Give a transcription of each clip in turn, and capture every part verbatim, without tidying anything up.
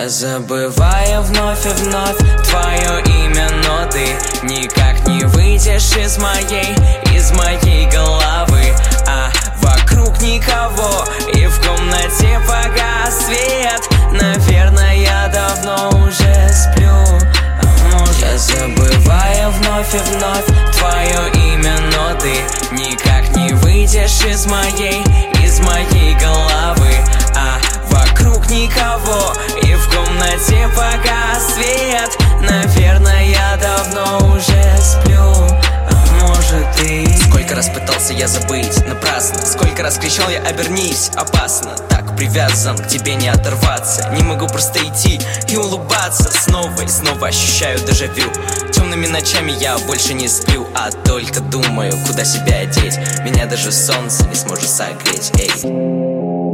Я забываю вновь и вновь твое имя, но ты никак не выйдешь из моей, из моей головы. А вокруг никого, и в комнате погас свет. Наверное, я давно уже сплю, а может... Я забываю вновь и вновь твое имя, но ты никак не выйдешь из моей, из моей головы. А вокруг никого, и в комнате погас свет. Наверное, я давно уже сплю, а может и... Сколько раз пытался я забыть, напрасно. Сколько раз кричал я: обернись, опасно. Так привязан к тебе, не оторваться. Не могу просто идти и улыбаться. Снова и снова ощущаю дежавю. Темными ночами я больше не сплю, а только думаю, куда себя одеть. Меня даже солнце не сможет согреть. Эй.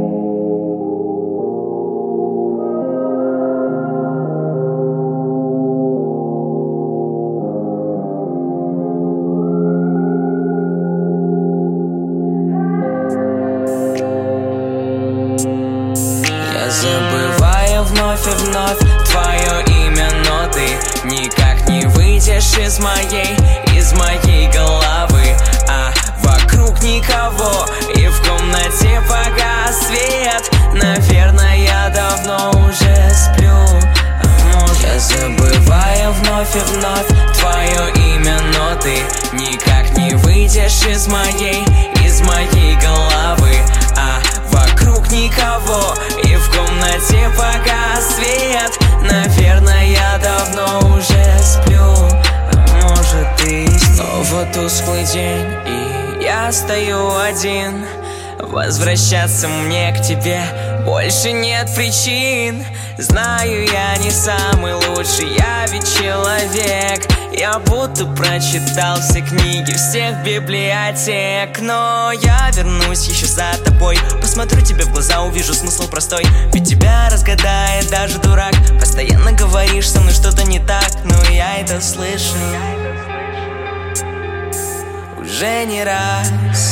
Забываю вновь и вновь твое имя, но ты никак не выйдешь из моей, из моей головы. А вокруг никого, и в комнате погас свет. Наверное, я давно уже сплю, а может... Я забываю вновь и вновь твое имя, но ты никак не выйдешь из моей, из моей головы. А вокруг никого, и в комнате погас свет. Наверное, я давно уже сплю, а может и снова тусклый день, и я стою один. Возвращаться мне к тебе больше нет причин. Знаю, я не самый лучший, я ведь человек. Я будто прочитал все книги всех библиотек. Но я вернусь еще за тобой. Посмотрю тебе в глаза, увижу смысл простой. Ведь тебя разгадает даже дурак. Постоянно говоришь со мной что-то не так, но я это слышу уже не раз.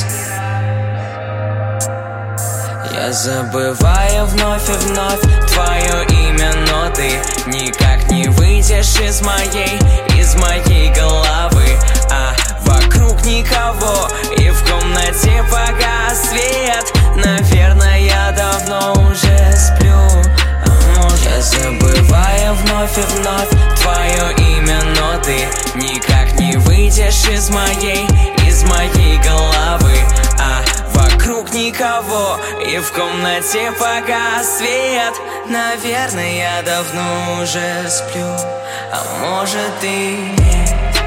Я забываю вновь и вновь твое имя, но ты никак не выйдешь из моей, из моей головы. А вокруг никого, и в комнате погас свет. Наверное, я давно уже сплю, а может... Я забываю вновь и вновь твое имя, но ты никак не выйдешь из моей, из моей головы. А вокруг никого, и в комнате погас свет. Наверное, я давно уже сплю, а может и нет.